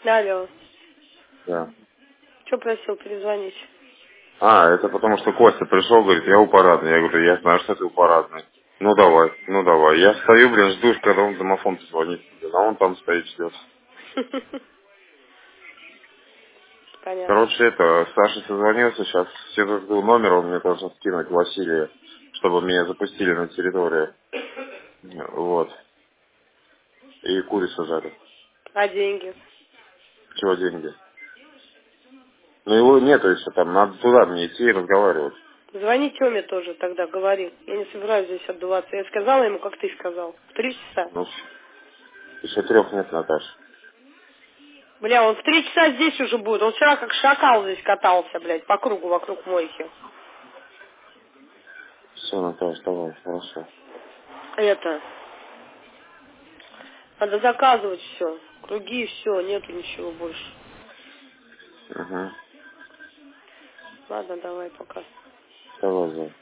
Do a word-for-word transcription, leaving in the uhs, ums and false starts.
Алло. Да. Что просил перезвонить? А, это потому что Костя пришел, говорит, я у парадной. Я говорю, я знаю, что ты у парадной. Ну давай, ну давай. Я стою, блин, жду, когда он в домофон позвонит. А он там стоит, ждет. Понятно. Короче, это, Саша созвонился, сейчас все жду номер, он мне должен скинуть Василия, чтобы меня запустили на территорию. Вот. И курицу жарят. А деньги? Чего деньги? Ну его нету еще там, надо туда мне идти и разговаривать. Звони Тёме тоже тогда, говори. Я не собираюсь здесь отдуваться. Я сказала ему, как ты сказал. В три часа. Ну, еще трех нет, Наташа. Бля, он в три часа здесь уже будет. Он вчера как шакал здесь катался, блядь, по кругу вокруг мойки. Все, Наташа, давай, хорошо. Это, надо заказывать все. Круги, все, нету ничего больше. Угу. Ладно, давай, пока. Давай, Зай.